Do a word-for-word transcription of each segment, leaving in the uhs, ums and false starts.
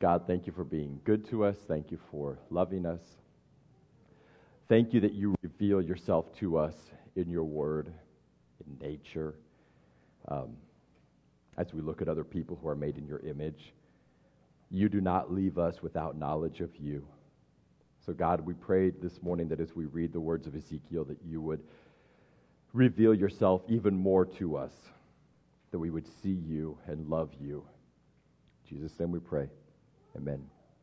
God, thank you for being good to us. Thank you for loving us. Thank you that you reveal yourself to us in your word, in nature. Um, as we look at other people who are made in your image, you do not leave us without knowledge of you. So God, we pray this morning that as we read the words of Ezekiel, that you would reveal yourself even more to us, that we would see you and love you. In Jesus' name we pray. Amen.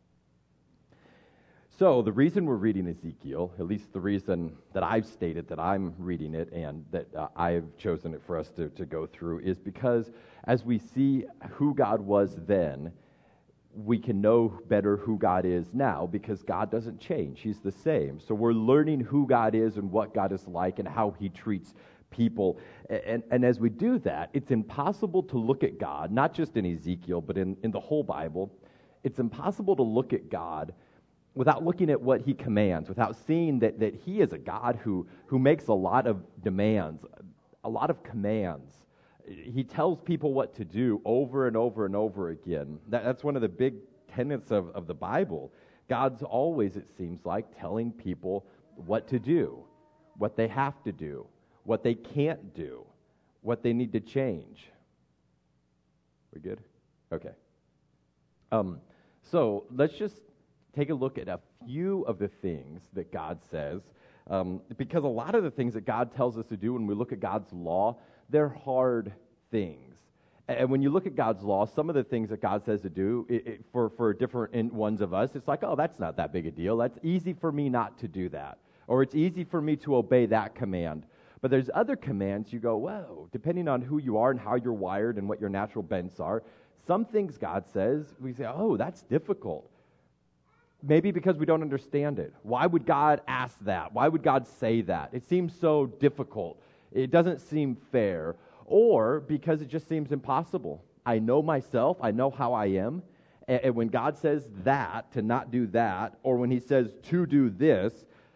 So the reason we're reading Ezekiel, at least the reason that I've stated that I'm reading it and that uh, I've chosen it for us to, to go through, is because as we see who God was then, we can know better who God is now, because God doesn't change. He's the same. So we're learning who God is and what God is like and how he treats people. And, and as we do that, it's impossible to look at God, not just in Ezekiel, but in, in the whole Bible. It's impossible to look at God without looking at what he commands, without seeing that, that he is a God who, who makes a lot of demands, a lot of commands. He tells people what to do over and over and over again. That, that's one of the big tenets of, of the Bible. God's always, it seems like, telling people what to do, what they have to do, what they can't do, what they need to change. We good? Okay. Um, so let's just take a look at a few of the things that God says, um, because a lot of the things that God tells us to do when we look at God's law, they're hard things. And when you look at God's law, some of the things that God says to do, it, it, for, for different ones of us, it's like, oh, that's not that big a deal. That's easy for me not to do that. Or it's easy for me to obey that command. But there's other commands you go, whoa, depending on who you are and how you're wired and what your natural bents are, some things God says, we say, oh, that's difficult. Maybe because we don't understand it. Why would God ask that? Why would God say that? It seems so difficult. It doesn't seem fair. Or because it just seems impossible. I know myself. I know how I am. And when God says that, to not do that, or when he says to do this,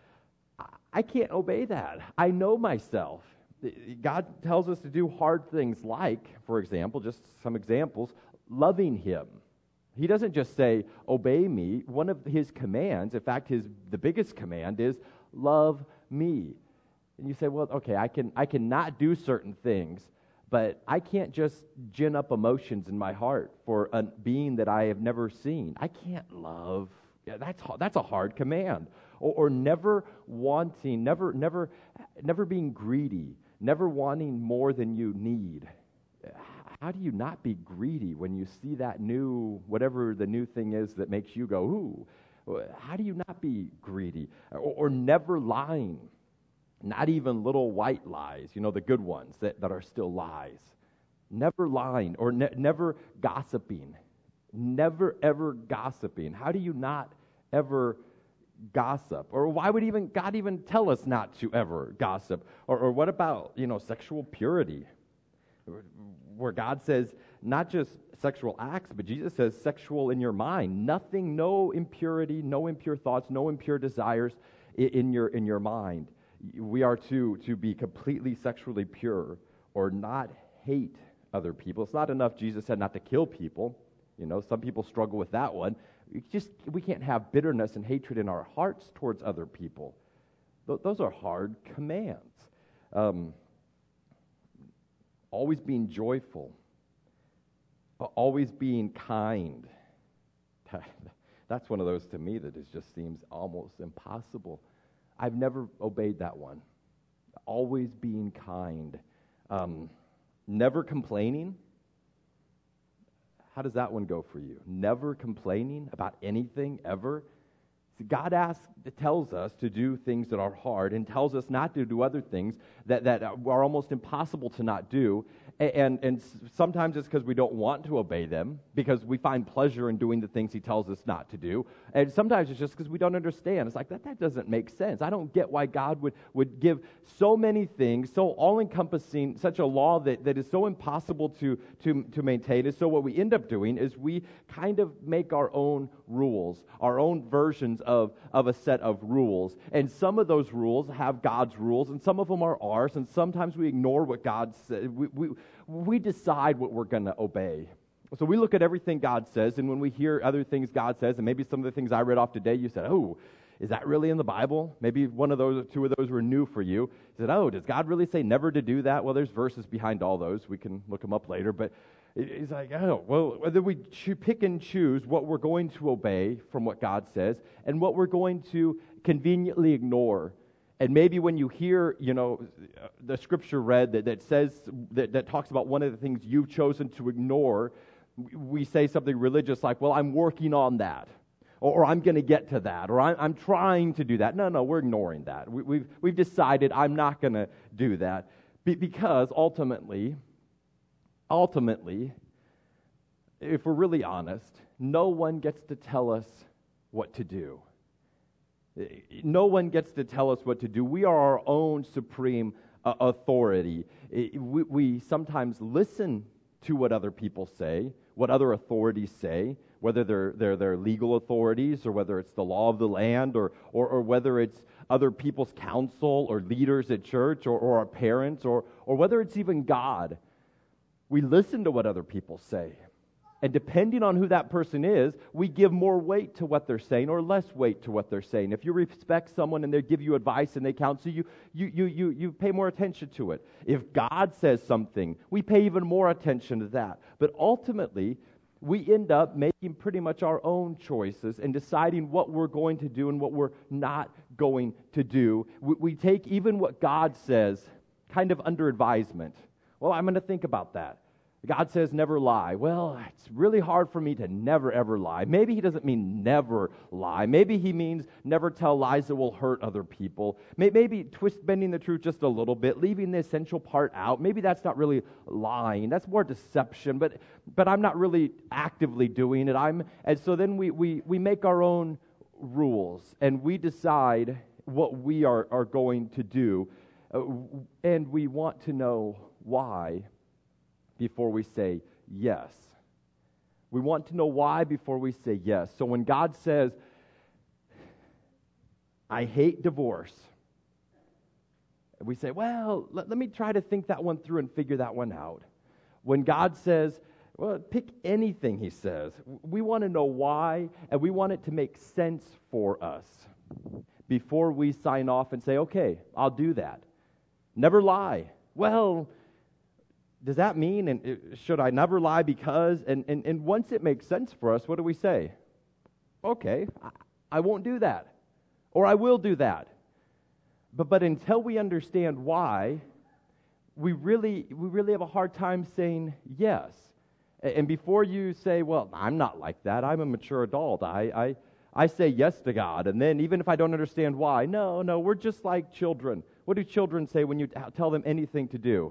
I can't obey that. I know myself. God tells us to do hard things like, for example, just some examples, loving him. He doesn't just say, obey me. One of his commands, in fact, his the biggest command is, love me. And you say, well, okay, I can I cannot do certain things, but I can't just gin up emotions in my heart for a being that I have never seen. I can't love. Yeah, that's that's a hard command. Or, or never wanting, never never never being greedy, never wanting more than you need. How do you not be greedy when you see that new, whatever the new thing is that makes you go, ooh? How do you not be greedy? Or, or never lying. Not even little white lies, you know, the good ones that, that are still lies. Never lying or ne- never gossiping. Never, ever gossiping. How do you not ever gossip? Or why would even God even tell us not to ever gossip? Or, or what about, you know, sexual purity? Where God says not just sexual acts, but Jesus says sexual in your mind. Nothing, no impurity, no impure thoughts, no impure desires in, in your in your mind. We are to, to be completely sexually pure or not hate other people. It's not enough Jesus said not to kill people. You know, some people struggle with that one. We just we can't have bitterness and hatred in our hearts towards other people. Th- those are hard commands. Um, always being joyful. Always being kind. That's one of those to me that is just seems almost impossible. I've never obeyed that one. Always being kind. Um, never complaining. How does that one go for you? Never complaining about anything, ever? See, God asks, tells us to do things that are hard and tells us not to do other things that, that are almost impossible to not do. And, and sometimes it's because we don't want to obey them, because we find pleasure in doing the things he tells us not to do. And sometimes it's just because we don't understand. It's like, that, that doesn't make sense. I don't get why God would, would give so many things, so all-encompassing, such a law that, that is so impossible to, to, to maintain. And so what we end up doing is we kind of make our own rules, our own versions of, of a set of rules. And some of those rules have God's rules, and some of them are ours, and sometimes we ignore what God said. We, we, we decide what we're going to obey. So we look at everything God says, and when we hear other things God says, and maybe some of the things I read off today, you said, oh, is that really in the Bible? Maybe one of those, two of those were new for you. You said, oh, does God really say never to do that? Well, there's verses behind all those. We can look them up later. But it's like, oh, well, whether we pick and choose what we're going to obey from what God says and what we're going to conveniently ignore. And maybe when you hear, you know, the scripture read that, that says, that, that talks about one of the things you've chosen to ignore, we say something religious like, well, I'm working on that, or, or I'm going to get to that, or I'm, I'm trying to do that. No, no, we're ignoring that. We, we've, we've decided I'm not going to do that Be, because ultimately, ultimately, if we're really honest, no one gets to tell us what to do. No one gets to tell us what to do. We are our own supreme uh, authority. We, we sometimes listen to what other people say, what other authorities say, whether they're, they're, they're legal authorities or whether it's the law of the land or, or, or whether it's other people's counsel or leaders at church or, or our parents or, or whether it's even God. We listen to what other people say. And depending on who that person is, we give more weight to what they're saying or less weight to what they're saying. If you respect someone and they give you advice and they counsel you, you, you, you, you pay more attention to it. If God says something, we pay even more attention to that. But ultimately, we end up making pretty much our own choices and deciding what we're going to do and what we're not going to do. We, we take even what God says kind of under advisement. Well, I'm going to think about that. God says never lie. Well, it's really hard for me to never, ever lie. Maybe he doesn't mean never lie. Maybe he means never tell lies that will hurt other people. Maybe twist bending the truth just a little bit, leaving the essential part out. Maybe that's not really lying. That's more deception, but but I'm not really actively doing it. I'm and so then we we, we make our own rules and we decide what we are, are going to do. Uh, and we want to know why before we say yes. We want to know why before we say yes. So when God says, I hate divorce, we say, well, let, let me try to think that one through and figure that one out. When God says, well, pick anything, he says, we want to know why, and we want it to make sense for us before we sign off and say, okay, I'll do that. Never lie. Well, does that mean, and should I never lie because, and, and, and once it makes sense for us, what do we say? Okay, I, I won't do that, or I will do that. But but until we understand why, we really we really have a hard time saying yes. And before you say, well, I'm not like that, I'm a mature adult, I, I, I say yes to God, and then even if I don't understand why, no, no, we're just like children. What do children say when you t- tell them anything to do?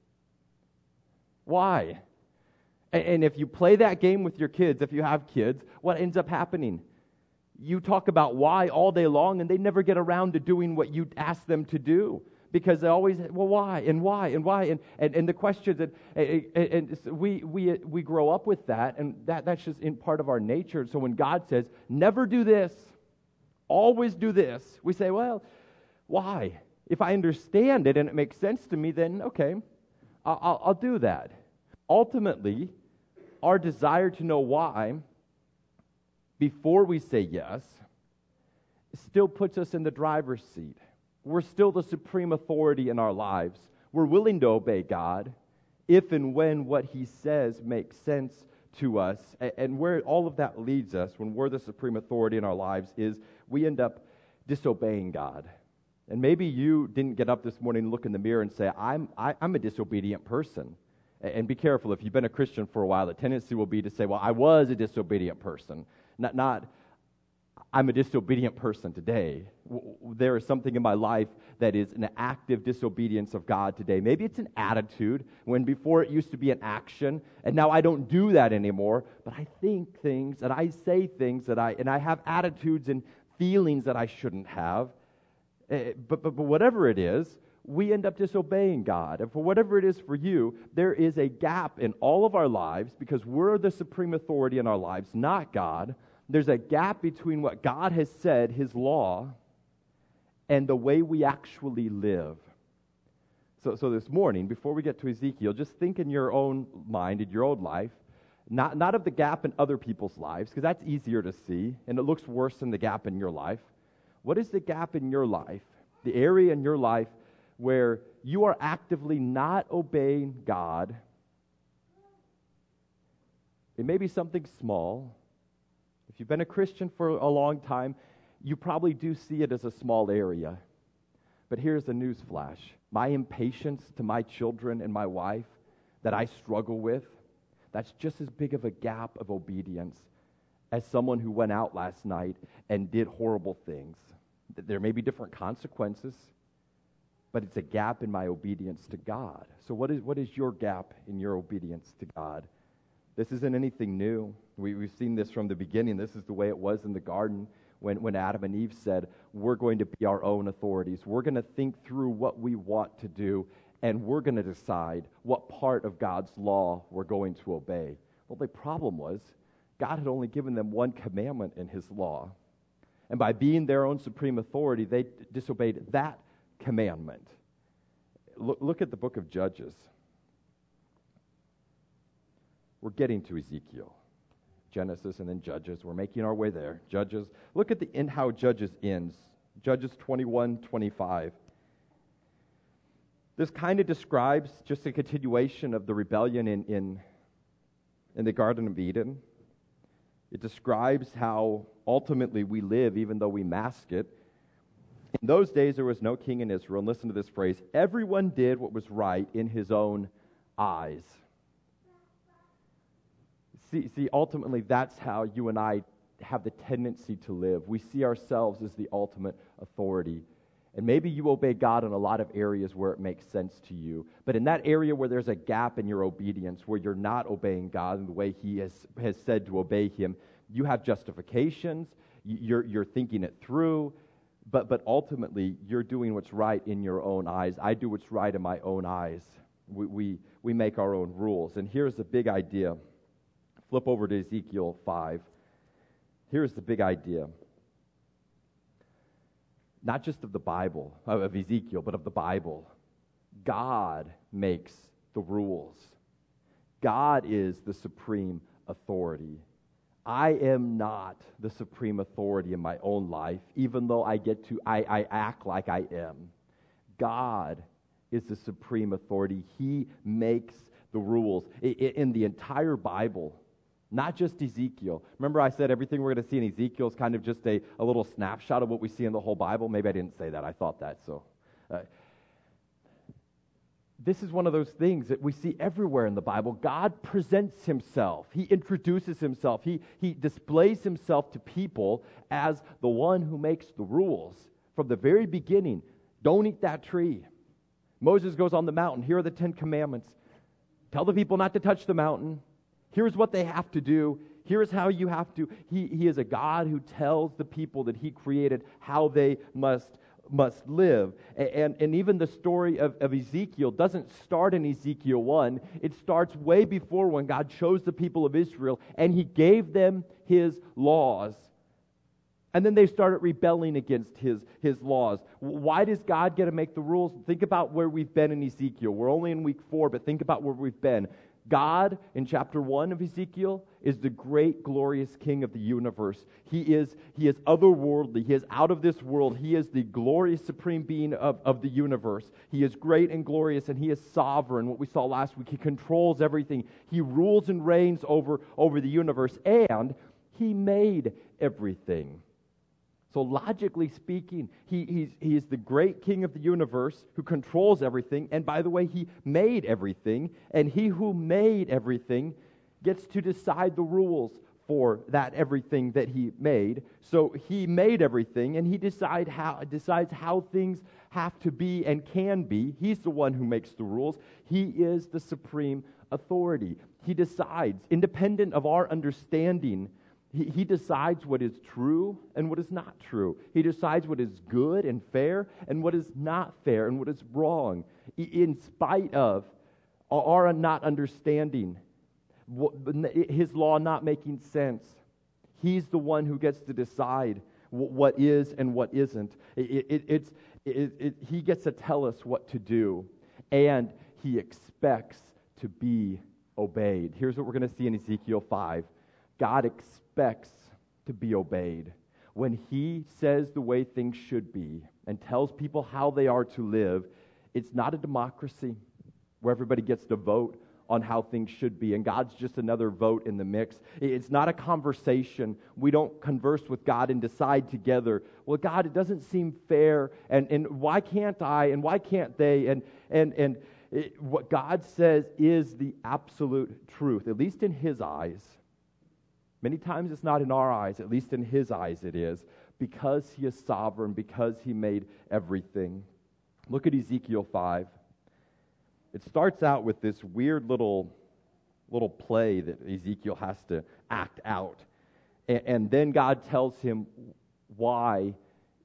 Why? And if you play that game with your kids, if you have kids, what ends up happening? You talk about why all day long, and they never get around to doing what you ask them to do. Because they always, well, why, and why, and why, and, and, and the questions, and, and, and we, we, we grow up with that, and that, that's just in part of our nature. So when God says, never do this, always do this, we say, well, why? If I understand it and it makes sense to me, then okay, I'll, I'll do that. Ultimately, our desire to know why before we say yes still puts us in the driver's seat. We're still the supreme authority in our lives. We're willing to obey God if and when what he says makes sense to us. And where all of that leads us when we're the supreme authority in our lives is we end up disobeying God. And maybe you didn't get up this morning and look in the mirror and say, I'm, I, I'm a disobedient person. And be careful, if you've been a Christian for a while, the tendency will be to say, well, I was a disobedient person. Not, not I'm a disobedient person today. There is something in my life that is an active disobedience of God today. Maybe it's an attitude, when before it used to be an action, and now I don't do that anymore, but I think things, and I say things, that I and I have attitudes and feelings that I shouldn't have. Uh, but, but, but whatever it is, we end up disobeying God. And for whatever it is for you, there is a gap in all of our lives because we're the supreme authority in our lives, not God. There's a gap between what God has said, his law, and the way we actually live. So, so this morning, before we get to Ezekiel, just think in your own mind, in your own life, Not, not of the gap in other people's lives, because that's easier to see, and it looks worse than the gap in your life. What is the gap in your life, the area in your life where you are actively not obeying God? It may be something small. If you've been a Christian for a long time, you probably do see it as a small area. But here's the news flash. My impatience to my children and my wife that I struggle with, that's just as big of a gap of obedience as someone who went out last night and did horrible things. There may be different consequences, but it's a gap in my obedience to God. So what is what is your gap in your obedience to God? This isn't anything new. We, we've seen this from the beginning. This is the way it was in the garden when, when Adam and Eve said, we're going to be our own authorities. We're going to think through what we want to do, and we're going to decide what part of God's law we're going to obey. Well, the problem was God had only given them one commandment in his law. And by being their own supreme authority, they disobeyed that commandment. Look, look at the book of Judges. We're getting to Ezekiel. Genesis and then Judges. We're making our way there. Judges. Look at the in how Judges ends. Judges twenty-one twenty-five. This kind of describes just a continuation of the rebellion in, in, in the Garden of Eden. It describes how ultimately we live even though we mask it. In those days there was no king in Israel, and listen to this phrase, everyone did what was right in his own eyes. See, see, ultimately that's how you and I have the tendency to live. We see ourselves as the ultimate authority. And maybe you obey God in a lot of areas where it makes sense to you. But in that area where there's a gap in your obedience, where you're not obeying God in the way he has, has said to obey him, you have justifications, you're, you're thinking it through, but, but ultimately you're doing what's right in your own eyes. I do what's right in my own eyes. We, we, we make our own rules. And here's the big idea. Flip over to Ezekiel five. Here's the big idea. Not just of the Bible, of Ezekiel, but of the Bible. God makes the rules. God is the supreme authority. I am not the supreme authority in my own life, even though I get to, I, I act like I am. God is the supreme authority. He makes the rules. In the entire Bible, not just Ezekiel. Remember I said everything we're going to see in Ezekiel is kind of just a, a little snapshot of what we see in the whole Bible? Maybe I didn't say that. I thought that. So, uh, this is one of those things that we see everywhere in the Bible. God presents himself. He introduces himself. He, he displays himself to people as the one who makes the rules. From the very beginning, don't eat that tree. Moses goes on the mountain. Here are the Ten Commandments. Tell the people not to touch the mountain. Here's what they have to do. Here's how you have to. He, he is a God who tells the people that he created how they must, must live. And, and even the story of, of Ezekiel doesn't start in Ezekiel one. It starts way before when God chose the people of Israel and he gave them his laws. And then they started rebelling against his, his laws. Why does God get to make the rules? Think about where we've been in Ezekiel. We're only in week four, but think about where we've been. God, in chapter one of Ezekiel, is the great, glorious King of the universe. He is, he is otherworldly. He is out of this world. He is the glorious, supreme being of, of the universe. He is great and glorious, and he is sovereign. What we saw last week, he controls everything. He rules and reigns over, over the universe, and he made everything. So logically speaking, he, he's, he is the great King of the universe who controls everything. And by the way, he made everything. And he who made everything gets to decide the rules for that everything that he made. So he made everything, and he decide how, decides how things have to be and can be. He's the one who makes the rules. He is the supreme authority. He decides, independent of our understanding. He, he decides what is true and what is not true. He decides what is good and fair and what is not fair and what is wrong. In spite of our not understanding, his law not making sense, he's the one who gets to decide what is and what isn't. It, it, it's, it, it, he gets to tell us what to do, and he expects to be obeyed. Here's what we're going to see in Ezekiel five. God expects to be obeyed. When he says the way things should be and tells people how they are to live, it's not a democracy where everybody gets to vote on how things should be, and God's just another vote in the mix. It's not a conversation. We don't converse with God and decide together, well, God, it doesn't seem fair, and, and why can't I, and why can't they, and, and, and it, what God says is the absolute truth, at least in his eyes. Many times it's not in our eyes, at least in his eyes it is, because he is sovereign, because he made everything. Look at Ezekiel five. It starts out with this weird little, little play that Ezekiel has to act out. And, and then God tells him why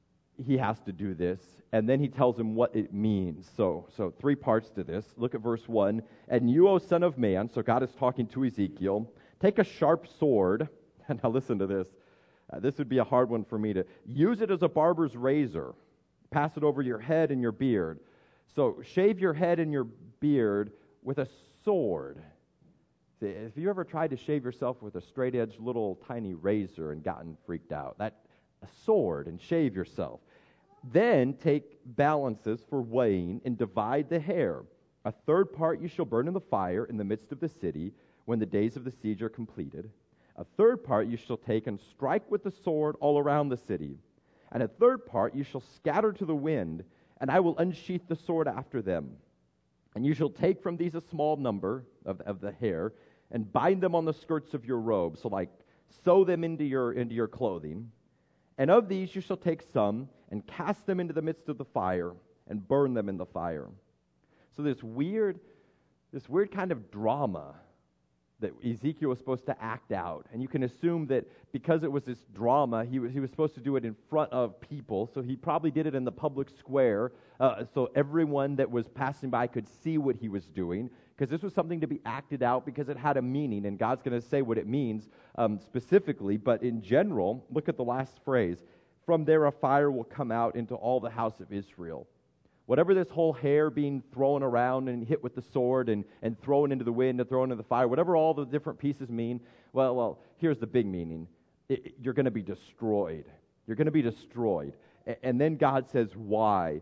he has to do this. And then he tells him what it means. So, so three parts to this. Look at verse one. And you, O son of man, so God is talking to Ezekiel, take a sharp sword. And now listen to this. Uh, this would be a hard one for me to use it as a barber's razor. Pass it over your head and your beard. So shave your head and your beard with a sword. See, if you ever tried to shave yourself with a straight-edged little tiny razor and gotten freaked out, that a sword and shave yourself. Then take balances for weighing and divide the hair. A third part you shall burn in the fire in the midst of the city when the days of the siege are completed. A third part you shall take and strike with the sword all around the city. And a third part you shall scatter to the wind, and I will unsheath the sword after them. And you shall take from these a small number of, of the hair, and bind them on the skirts of your robe. So like sew them into your into your clothing. And of these you shall take some, and cast them into the midst of the fire, and burn them in the fire. So this weird, this weird kind of drama that Ezekiel was supposed to act out. And you can assume that because it was this drama, he was, he was supposed to do it in front of people, so he probably did it in the public square, uh, so everyone that was passing by could see what he was doing, because this was something to be acted out because it had a meaning, and God's going to say what it means um, specifically, but in general, look at the last phrase, from there a fire will come out into all the house of Israel. Whatever this whole hair being thrown around and hit with the sword and, and thrown into the wind and thrown into the fire, whatever all the different pieces mean, well, well, here's the big meaning. It, it, you're going to be destroyed. You're going to be destroyed. A- and then God says, why?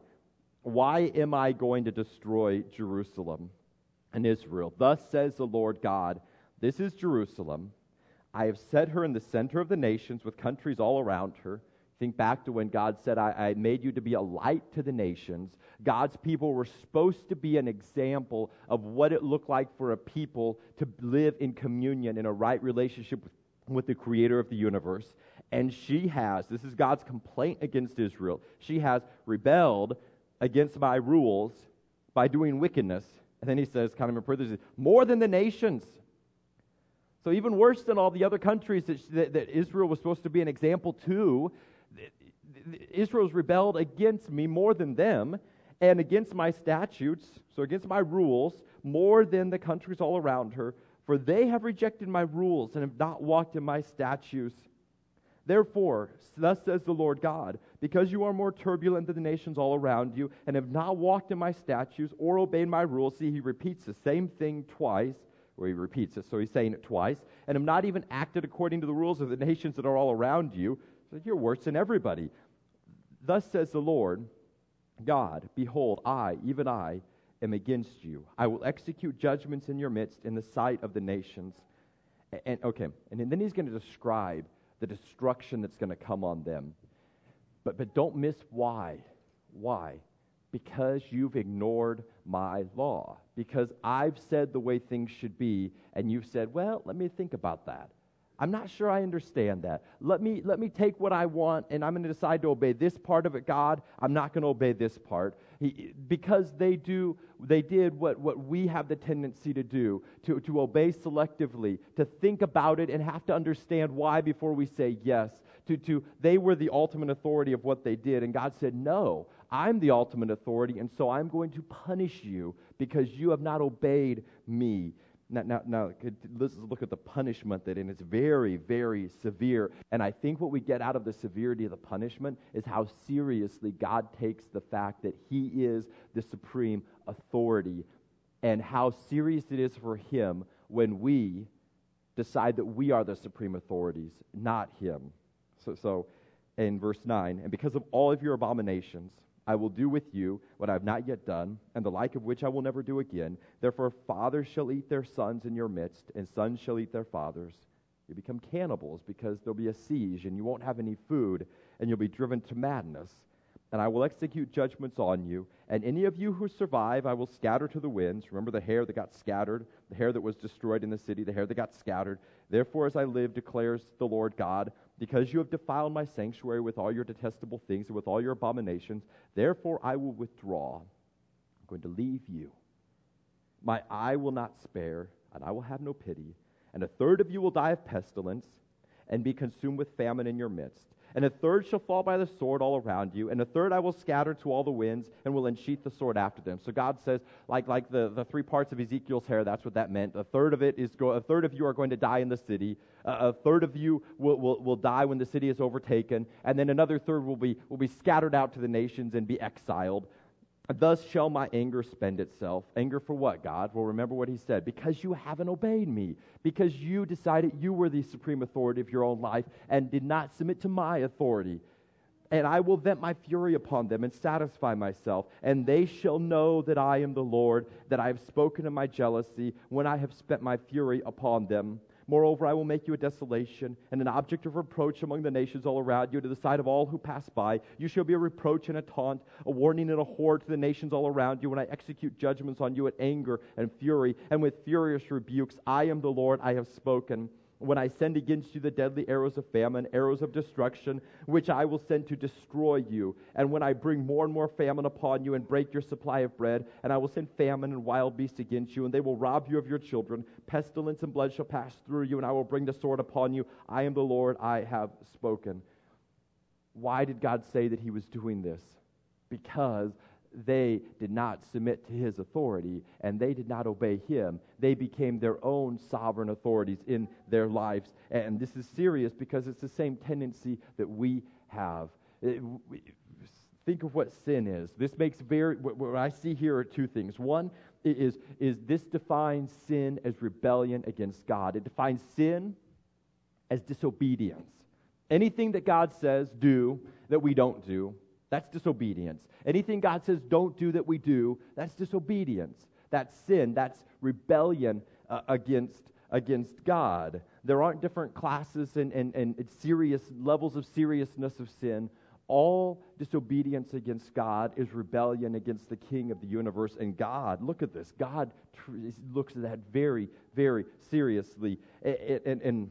Why am I going to destroy Jerusalem and Israel? Thus says the Lord God, this is Jerusalem. I have set her in the center of the nations with countries all around her. Think back to when God said, I, I made you to be a light to the nations. God's people were supposed to be an example of what it looked like for a people to live in communion, in a right relationship with, with the creator of the universe. And she has, this is God's complaint against Israel, she has rebelled against my rules by doing wickedness. And then he says, kind of in parentheses, more than the nations. So even worse than all the other countries that, that, that Israel was supposed to be an example to, Israel's rebelled against me more than them, and against my statutes, so against my rules, more than the countries all around her, for they have rejected my rules and have not walked in my statutes. Therefore, thus says the Lord God, because you are more turbulent than the nations all around you, and have not walked in my statutes or obeyed my rules, see, he repeats the same thing twice, where he repeats it, so he's saying it twice, and have not even acted according to the rules of the nations that are all around you, so you're worse than everybody. Thus says the Lord God, behold, I, even I, am against you. I will execute judgments in your midst in the sight of the nations. And, and okay, and then he's going to describe the destruction that's going to come on them. But but don't miss why. Why? Because you've ignored my law. Because I've said the way things should be, and you've said, well, let me think about that. I'm not sure I understand that. Let me let me take what I want, and I'm going to decide to obey this part of it, God. I'm not going to obey this part. He, because they do, they did what, what we have the tendency to do, to, to obey selectively, to think about it and have to understand why before we say yes. To, to they were the ultimate authority of what they did, and God said, no, I'm the ultimate authority, and so I'm going to punish you because you have not obeyed me. Now, now, now, let's look at the punishment that, and it's very, very severe. And I think what we get out of the severity of the punishment is how seriously God takes the fact that He is the supreme authority, and how serious it is for Him when we decide that we are the supreme authorities, not him. So, so in verse nine, and because of all of your abominations, I will do with you what I have not yet done, and the like of which I will never do again. Therefore fathers shall eat their sons in your midst, and sons shall eat their fathers. You become cannibals because there'll be a siege, and you won't have any food, and you'll be driven to madness. And I will execute judgments on you, and any of you who survive I will scatter to the winds. Remember the hair that got scattered, the hair that was destroyed in the city, the hair that got scattered. Therefore, as I live, declares the Lord God, because you have defiled my sanctuary with all your detestable things and with all your abominations, therefore I will withdraw. I'm going to leave you. My eye will not spare, and I will have no pity. And a third of you will die of pestilence and be consumed with famine in your midst. And a third shall fall by the sword all around you, and a third I will scatter to all the winds, and will unsheath the sword after them. So God says, like like the, the three parts of Ezekiel's hair, that's what that meant. A third of it is go, a third of you are going to die in the city. Uh, a third of you will, will will die when the city is overtaken, and then another third will be will be scattered out to the nations and be exiled. Thus shall my anger spend itself. Anger for what, God? Well, remember what he said. Because you haven't obeyed me. Because you decided you were the supreme authority of your own life and did not submit to my authority. And I will vent my fury upon them and satisfy myself. And they shall know that I am the Lord, that I have spoken in my jealousy when I have spent my fury upon them. Moreover, I will make you a desolation and an object of reproach among the nations all around you, to the sight of all who pass by. You shall be a reproach and a taunt, a warning and a horror to the nations all around you when I execute judgments on you at anger and fury, and with furious rebukes. I am the Lord, I have spoken. When I send against you the deadly arrows of famine, arrows of destruction, which I will send to destroy you, and when I bring more and more famine upon you and break your supply of bread, and I will send famine and wild beasts against you, and they will rob you of your children, pestilence and blood shall pass through you, and I will bring the sword upon you. I am the Lord, I have spoken. Why did God say that he was doing this? Because they did not submit to his authority, and they did not obey him. They became their own sovereign authorities in their lives. And this is serious because it's the same tendency that we have. It, we, think of what sin is. This makes very, what, what I see here are two things. One is, is this defines sin as rebellion against God. It defines sin as disobedience. Anything that God says do that we don't do, that's disobedience. Anything God says don't do that we do, that's disobedience. That's sin. That's rebellion uh, against, against God. There aren't different classes and, and, and serious levels of seriousness of sin. All disobedience against God is rebellion against the King of the universe. And God, look at this, God tr- looks at that very, very seriously. And, and, and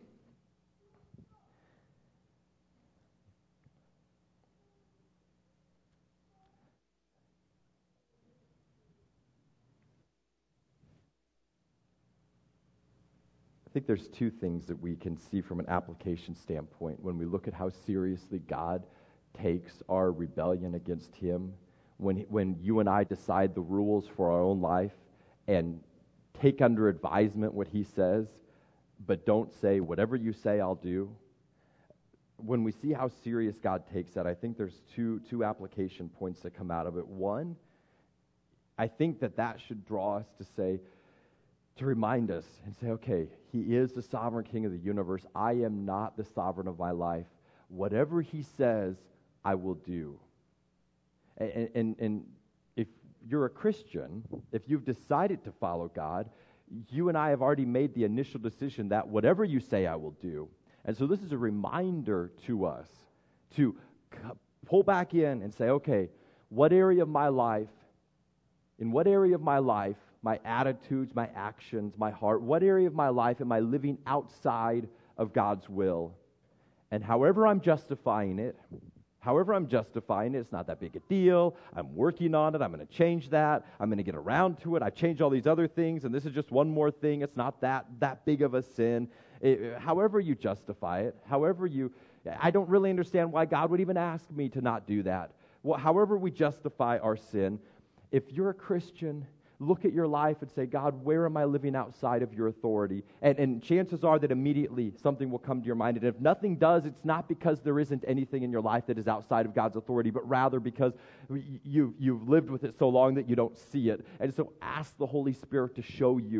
I think there's two things that we can see from an application standpoint when we look at how seriously God takes our rebellion against him. When, when you and I decide the rules for our own life and take under advisement what he says, but don't say, whatever you say, I'll do. When we see how serious God takes that, I think there's two, two application points that come out of it. One, I think that that should draw us to say, to remind us and say, okay, he is the sovereign king of the universe. I am not the sovereign of my life. Whatever he says, I will do. And, and, and if you're a Christian, if you've decided to follow God, you and I have already made the initial decision that whatever you say, I will do. And so this is a reminder to us to pull back in and say, okay, what area of my life, in what area of my life, my attitudes, my actions, my heart, what area of my life am I living outside of God's will? And however I'm justifying it, however I'm justifying it, it's not that big a deal. I'm working on it. I'm going to change that. I'm going to get around to it. I've changed all these other things, and this is just one more thing. It's not that, that big of a sin. It, however you justify it, however you, I don't really understand why God would even ask me to not do that. Well, however we justify our sin, if you're a Christian, look at your life and say, God, where am I living outside of your authority? And, and chances are that immediately something will come to your mind. And if nothing does, it's not because there isn't anything in your life that is outside of God's authority, but rather because you, you've lived with it so long that you don't see it. And so ask the Holy Spirit to show you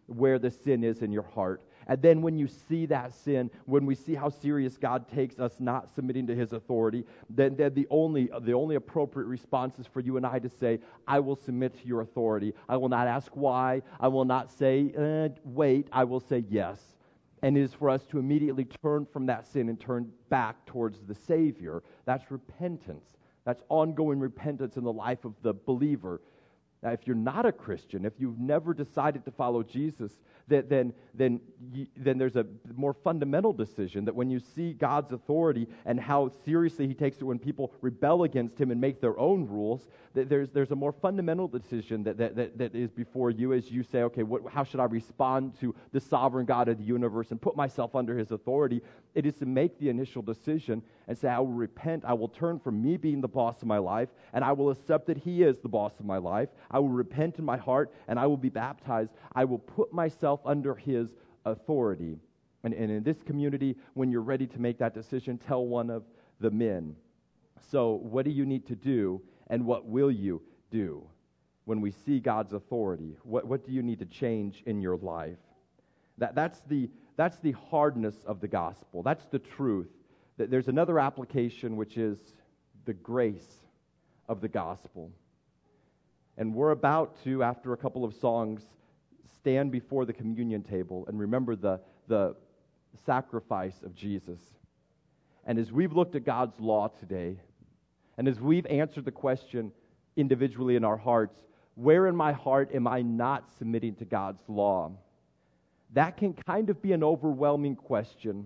where the sin is in your heart. And then when you see that sin, when we see how serious God takes us not submitting to His authority, then, then the only the only appropriate response is for you and I to say, I will submit to your authority. I will not ask why. I will not say, eh, wait. I will say yes. And it is for us to immediately turn from that sin and turn back towards the Savior. That's repentance. That's ongoing repentance in the life of the believer. Now, if you're not a Christian, if you've never decided to follow Jesus, then then then, you, then there's a more fundamental decision that when you see God's authority and how seriously He takes it when people rebel against Him and make their own rules, that there's there's a more fundamental decision that that, that, that is before you as you say, okay, what, how should I respond to the sovereign God of the universe and put myself under His authority? It is to make the initial decision and say, I will repent, I will turn from me being the boss of my life, and I will accept that He is the boss of my life. I will repent in my heart, and I will be baptized. I will put myself under His authority. And, and in this community, when you're ready to make that decision, tell one of the men. So what do you need to do, and what will you do when we see God's authority? What, what do you need to change in your life? That, that's the, that's the hardness of the gospel. That's the truth. There's another application, which is the grace of the gospel. And we're about to, after a couple of songs, stand before the communion table and remember the, the sacrifice of Jesus. And as we've looked at God's law today, and as we've answered the question individually in our hearts, where in my heart am I not submitting to God's law? That can kind of be an overwhelming question.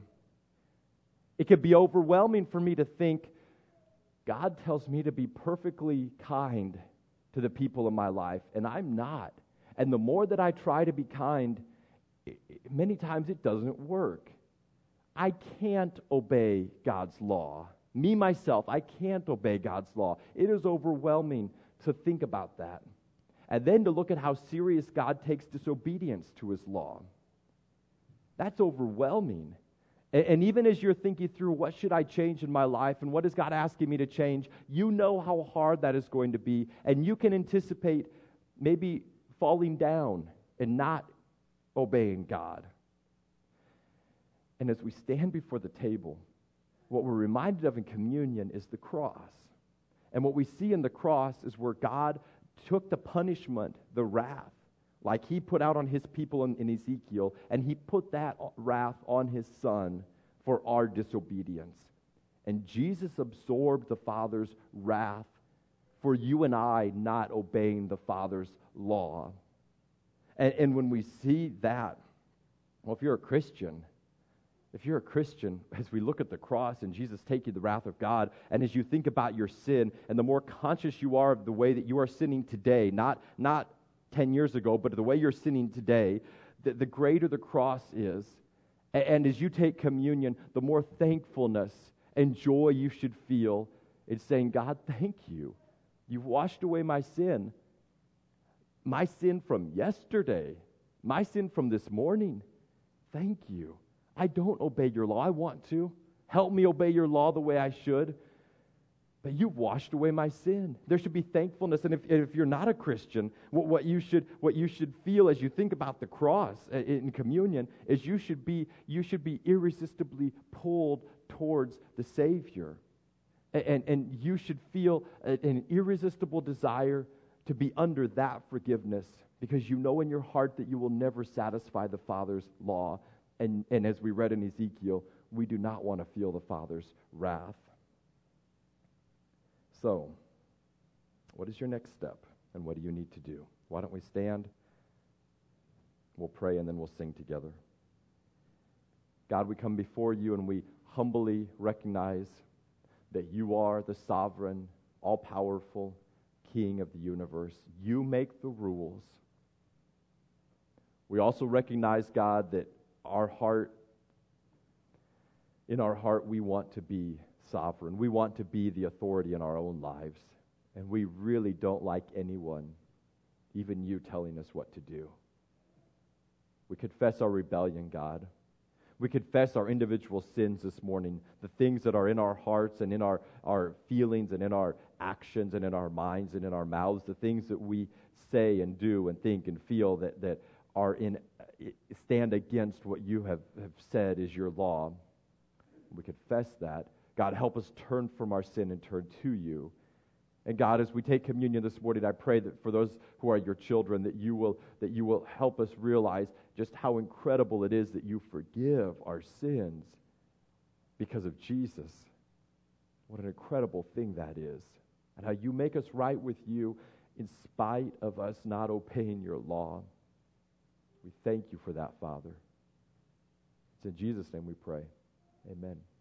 It could be overwhelming for me to think, God tells me to be perfectly kind to the people in my life, and I'm not. And the more that I try to be kind, it, many times it doesn't work. I can't obey God's law. Me, myself, I can't obey God's law. It is overwhelming to think about that. And then to look at how serious God takes disobedience to His law. That's overwhelming. And even as you're thinking through what should I change in my life and what is God asking me to change, you know how hard that is going to be. And you can anticipate maybe falling down and not obeying God. And as we stand before the table, what we're reminded of in communion is the cross. And what we see in the cross is where God took the punishment, the wrath, like He put out on His people in, in Ezekiel, and He put that wrath on His Son for our disobedience. And Jesus absorbed the Father's wrath for you and I not obeying the Father's law. And, and when we see that, well, if you're a Christian, if you're a Christian, as we look at the cross and Jesus taking the wrath of God, and as you think about your sin, and the more conscious you are of the way that you are sinning today, not not ten years ago, but the way you're sinning today, the, the greater the cross is. And, and as you take communion, the more thankfulness and joy you should feel in saying, God, thank you. You've washed away my sin. My sin from yesterday. My sin from this morning. Thank you. I don't obey your law. I want to. Help me obey your law the way I should. But you've washed away my sin. There should be thankfulness. And if, if you're not a Christian, what, what you should what you should feel as you think about the cross in communion is you should be you should be irresistibly pulled towards the Savior. And, and, and you should feel an irresistible desire to be under that forgiveness because you know in your heart that you will never satisfy the Father's law. And, and as we read in Ezekiel, we do not want to feel the Father's wrath. So, what is your next step, and what do you need to do? Why don't we stand? We'll pray, and then we'll sing together. God, we come before you, and we humbly recognize that you are the sovereign, all-powerful King of the universe. You make the rules. We also recognize, God, that our heart, in our heart, we want to be sovereign. We want to be the authority in our own lives. And we really don't like anyone, even you, telling us what to do. We confess our rebellion, God. We confess our individual sins this morning, the things that are in our hearts and in our, our feelings and in our actions and in our minds and in our mouths, the things that we say and do and think and feel that, that are in stand against what you have, have said is your law. We confess that. God, help us turn from our sin and turn to you. And God, as we take communion this morning, I pray that for those who are your children, that you will that you will help us realize just how incredible it is that you forgive our sins because of Jesus. What an incredible thing that is. And how you make us right with you in spite of us not obeying your law. We thank you for that, Father. It's in Jesus' name we pray. Amen.